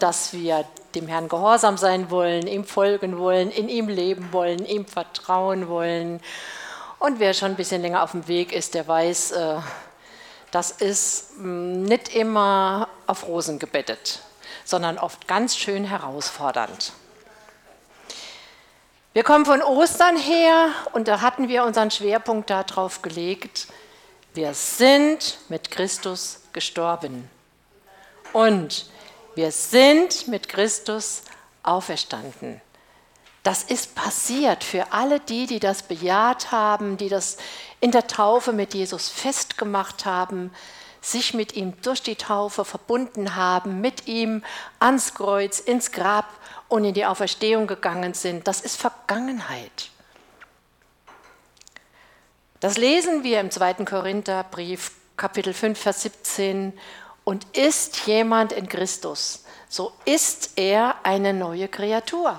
und dass wir dem Herrn gehorsam sein wollen, ihm folgen wollen, in ihm leben wollen, ihm vertrauen wollen. Und wer schon ein bisschen länger auf dem Weg ist, der weiß, das ist nicht immer auf Rosen gebettet, sondern oft ganz schön herausfordernd. Wir kommen von Ostern her und da hatten wir unseren Schwerpunkt darauf gelegt, wir sind mit Christus gestorben und wir sind mit Christus auferstanden. Das ist passiert für alle die das bejaht haben, die das in der Taufe mit Jesus festgemacht haben, sich mit ihm durch die Taufe verbunden haben, mit ihm ans Kreuz, ins Grab und in die Auferstehung gegangen sind. Das ist Vergangenheit. Das lesen wir im 2. Korintherbrief, Kapitel 5, Vers 17. Und ist jemand in Christus, so ist er eine neue Kreatur,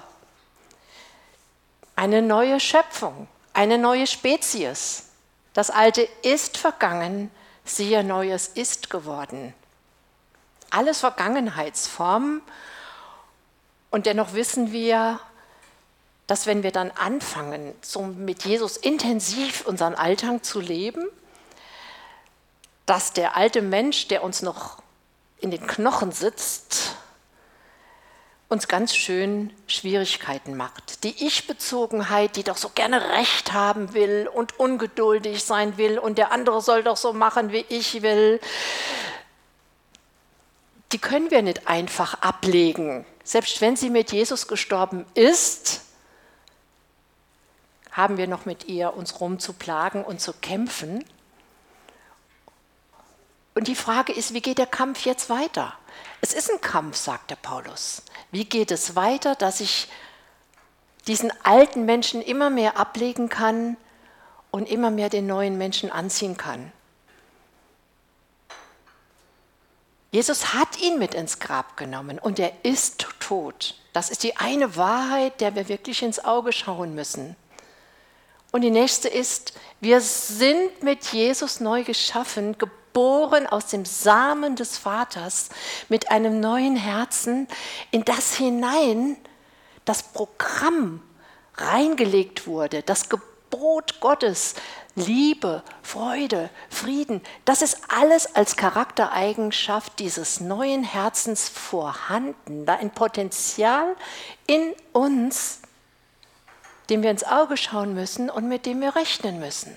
eine neue Schöpfung, eine neue Spezies. Das Alte ist vergangen, siehe, Neues ist geworden. Alles Vergangenheitsformen. Und dennoch wissen wir, dass wenn wir dann anfangen, so mit Jesus intensiv unseren Alltag zu leben, dass der alte Mensch, der uns noch in den Knochen sitzt, uns ganz schön Schwierigkeiten macht. Die Ich-Bezogenheit, die doch so gerne Recht haben will und ungeduldig sein will und der andere soll doch so machen, wie ich will, die können wir nicht einfach ablegen. Selbst wenn sie mit Jesus gestorben ist, haben wir noch mit ihr uns rumzuplagen und zu kämpfen. Und die Frage ist, wie geht der Kampf jetzt weiter? Es ist ein Kampf, sagt der Paulus. Wie geht es weiter, dass ich diesen alten Menschen immer mehr ablegen kann und immer mehr den neuen Menschen anziehen kann? Jesus hat ihn mit ins Grab genommen und er ist tot. Das ist die eine Wahrheit, der wir wirklich ins Auge schauen müssen. Und die nächste ist, wir sind mit Jesus neu geschaffen, geboren aus dem Samen des Vaters, mit einem neuen Herzen, in das hinein das Programm reingelegt wurde, das Gebot Gottes, Liebe, Freude, Frieden, das ist alles als Charaktereigenschaft dieses neuen Herzens vorhanden, da ein Potenzial in uns, dem wir ins Auge schauen müssen und mit dem wir rechnen müssen.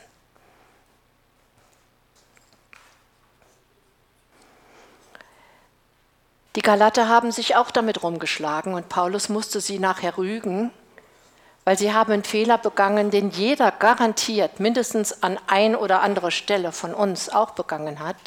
Die Galater haben sich auch damit rumgeschlagen und Paulus musste sie nachher rügen, weil sie haben einen Fehler begangen, den jeder garantiert mindestens an ein oder andere Stelle von uns auch begangen hat.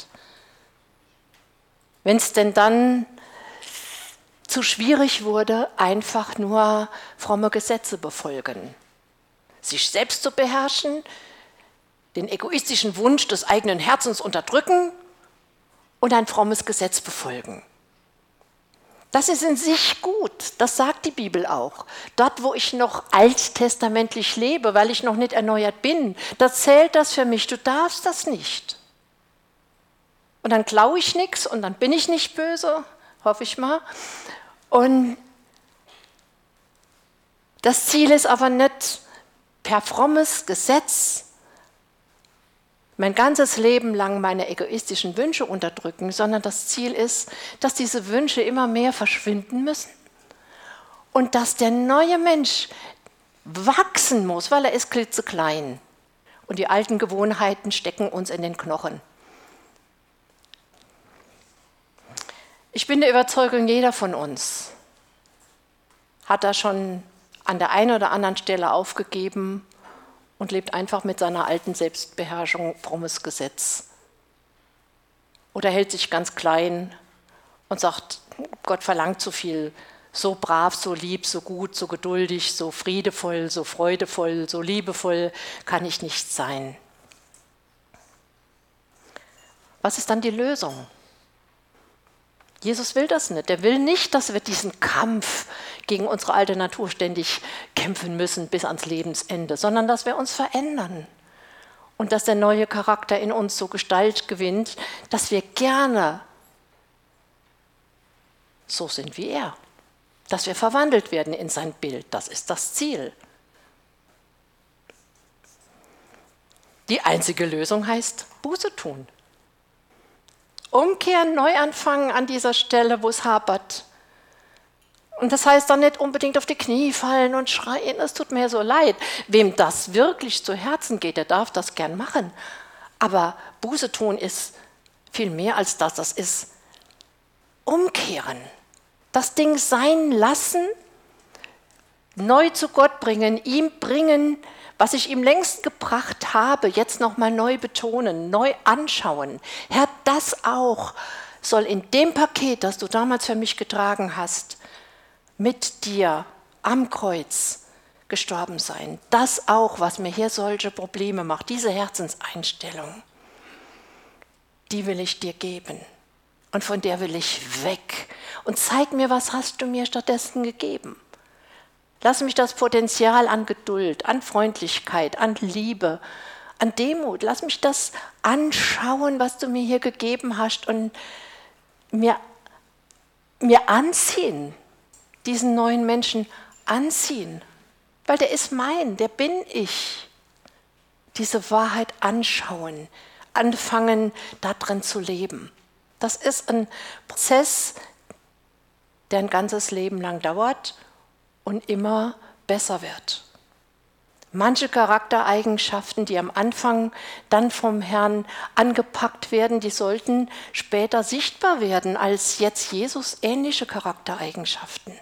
Wenn es denn dann zu schwierig wurde, einfach nur fromme Gesetze befolgen. Sich selbst zu beherrschen, den egoistischen Wunsch des eigenen Herzens unterdrücken und ein frommes Gesetz befolgen. Das ist in sich gut, das sagt die Bibel auch. Dort, wo ich noch alttestamentlich lebe, weil ich noch nicht erneuert bin, da zählt das für mich, du darfst das nicht. Und dann klaue ich nichts und dann bin ich nicht böse, hoffe ich mal. Und das Ziel ist aber nicht per frommes Gesetz mein ganzes Leben lang meine egoistischen Wünsche unterdrücken, sondern das Ziel ist, dass diese Wünsche immer mehr verschwinden müssen und dass der neue Mensch wachsen muss, weil er ist klitzeklein und die alten Gewohnheiten stecken uns in den Knochen. Ich bin der Überzeugung, jeder von uns hat da schon an der einen oder anderen Stelle aufgegeben und lebt einfach mit seiner alten Selbstbeherrschung frommes Gesetz. Oder hält sich ganz klein und sagt, Gott verlangt zu viel, so brav, so lieb, so gut, so geduldig, so friedevoll, so freudevoll, so liebevoll kann ich nicht sein. Was ist dann die Lösung? Jesus will das nicht. Er will nicht, dass wir diesen Kampf gegen unsere alte Natur ständig kämpfen müssen bis ans Lebensende, sondern dass wir uns verändern und dass der neue Charakter in uns so Gestalt gewinnt, dass wir gerne so sind wie er. Dass wir verwandelt werden in sein Bild, das ist das Ziel. Die einzige Lösung heißt Buße tun. Umkehren, neu anfangen an dieser Stelle, wo es hapert. Und das heißt dann nicht unbedingt auf die Knie fallen und schreien, es tut mir so leid. Wem das wirklich zu Herzen geht, der darf das gern machen. Aber Buße tun ist viel mehr als das. Das ist umkehren. Das Ding sein lassen, neu zu Gott bringen, ihm bringen, was ich ihm längst gebracht habe, jetzt nochmal neu betonen, neu anschauen. Herr, das auch soll in dem Paket, das du damals für mich getragen hast, mit dir am Kreuz gestorben sein. Das auch, was mir hier solche Probleme macht, diese Herzenseinstellung, die will ich dir geben. Und von der will ich weg. Und zeig mir, was hast du mir stattdessen gegeben. Lass mich das Potenzial an Geduld, an Freundlichkeit, an Liebe, an Demut, lass mich das anschauen, was du mir hier gegeben hast und mir anziehen, diesen neuen Menschen anziehen. Weil der ist mein, der bin ich. Diese Wahrheit anschauen, anfangen, darin zu leben. Das ist ein Prozess, der ein ganzes Leben lang dauert und immer besser wird. Manche Charaktereigenschaften, die am Anfang dann vom Herrn angepackt werden, die sollten später sichtbar werden als jetzt Jesus ähnliche Charaktereigenschaften.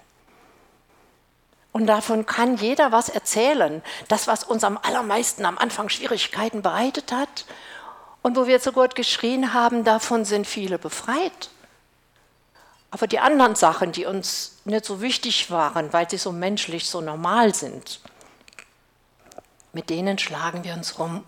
Und davon kann jeder was erzählen. Das, was uns am allermeisten am Anfang Schwierigkeiten bereitet hat und wo wir zu Gott geschrien haben, davon sind viele befreit. Aber die anderen Sachen, die uns nicht so wichtig waren, weil sie so menschlich, so normal sind, mit denen schlagen wir uns rum.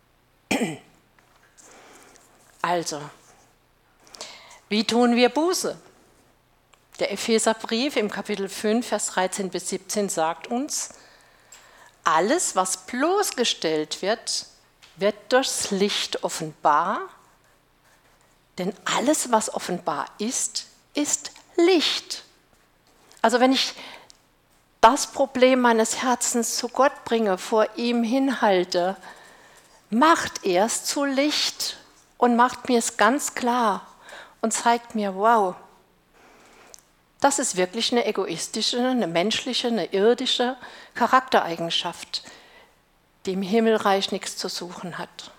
Also, wie tun wir Buße? Der Epheserbrief im Kapitel 5, Vers 13 bis 17 sagt uns, alles, was bloßgestellt wird, wird durchs Licht offenbar, denn alles, was offenbar ist Licht. Also wenn ich das Problem meines Herzens zu Gott bringe, vor ihm hinhalte, macht er es zu Licht und macht mir es ganz klar und zeigt mir, wow, das ist wirklich eine egoistische, eine menschliche, eine irdische Charaktereigenschaft, die im Himmelreich nichts zu suchen hat.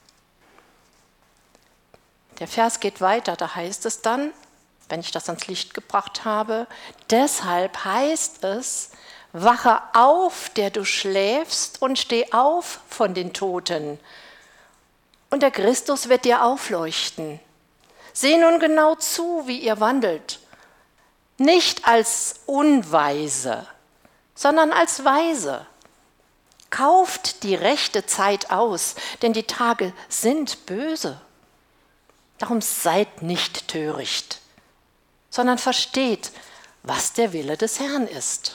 Der Vers geht weiter, da heißt es dann, wenn ich das ans Licht gebracht habe, deshalb heißt es, wache auf, der du schläfst, und steh auf von den Toten. Und der Christus wird dir aufleuchten. Seh nun genau zu, wie ihr wandelt. Nicht als Unweise, sondern als Weise. Kauft die rechte Zeit aus, denn die Tage sind böse. Darum seid nicht töricht, sondern versteht, was der Wille des Herrn ist.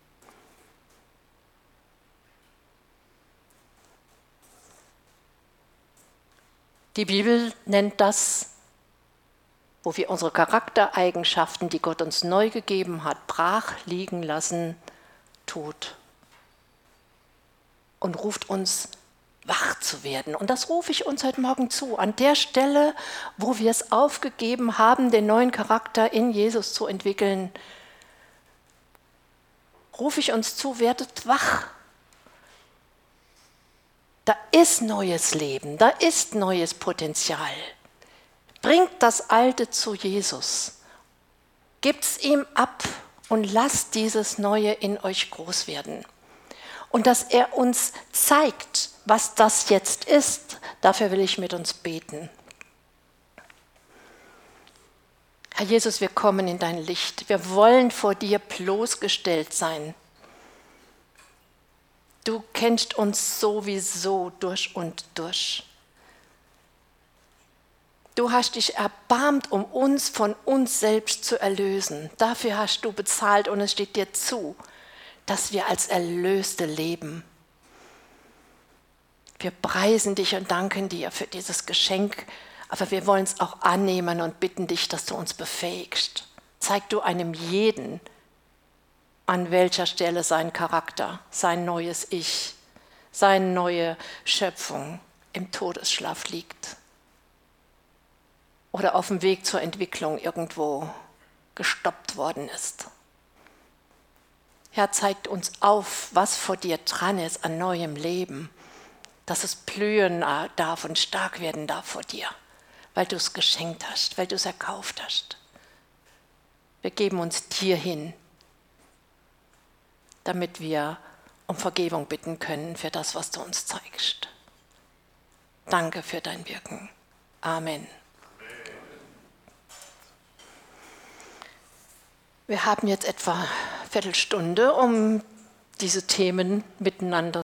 Die Bibel nennt das, wo wir unsere Charaktereigenschaften, die Gott uns neu gegeben hat, brach liegen lassen, Tod. Und ruft uns, wach zu werden. Und das rufe ich uns heute Morgen zu, an der Stelle, wo wir es aufgegeben haben, den neuen Charakter in Jesus zu entwickeln, rufe ich uns zu, werdet wach. Da ist neues Leben, da ist neues Potenzial. Bringt das Alte zu Jesus. Gebt's ihm ab und lasst dieses Neue in euch groß werden. Und dass er uns zeigt, was das jetzt ist, dafür will ich mit uns beten. Herr Jesus, wir kommen in dein Licht. Wir wollen vor dir bloßgestellt sein. Du kennst uns sowieso durch und durch. Du hast dich erbarmt, um uns von uns selbst zu erlösen. Dafür hast du bezahlt und es steht dir zu, dass wir als Erlöste leben. Wir preisen dich und danken dir für dieses Geschenk, aber wir wollen es auch annehmen und bitten dich, dass du uns befähigst. Zeig du einem jeden, an welcher Stelle sein Charakter, sein neues Ich, seine neue Schöpfung im Todesschlaf liegt oder auf dem Weg zur Entwicklung irgendwo gestoppt worden ist. Herr, zeigt uns auf, was vor dir dran ist an neuem Leben, dass es blühen darf und stark werden darf vor dir, weil du es geschenkt hast, weil du es erkauft hast. Wir geben uns dir hin, damit wir um Vergebung bitten können für das, was du uns zeigst. Danke für dein Wirken. Amen. Wir haben jetzt etwa eine Viertelstunde, um diese Themen miteinander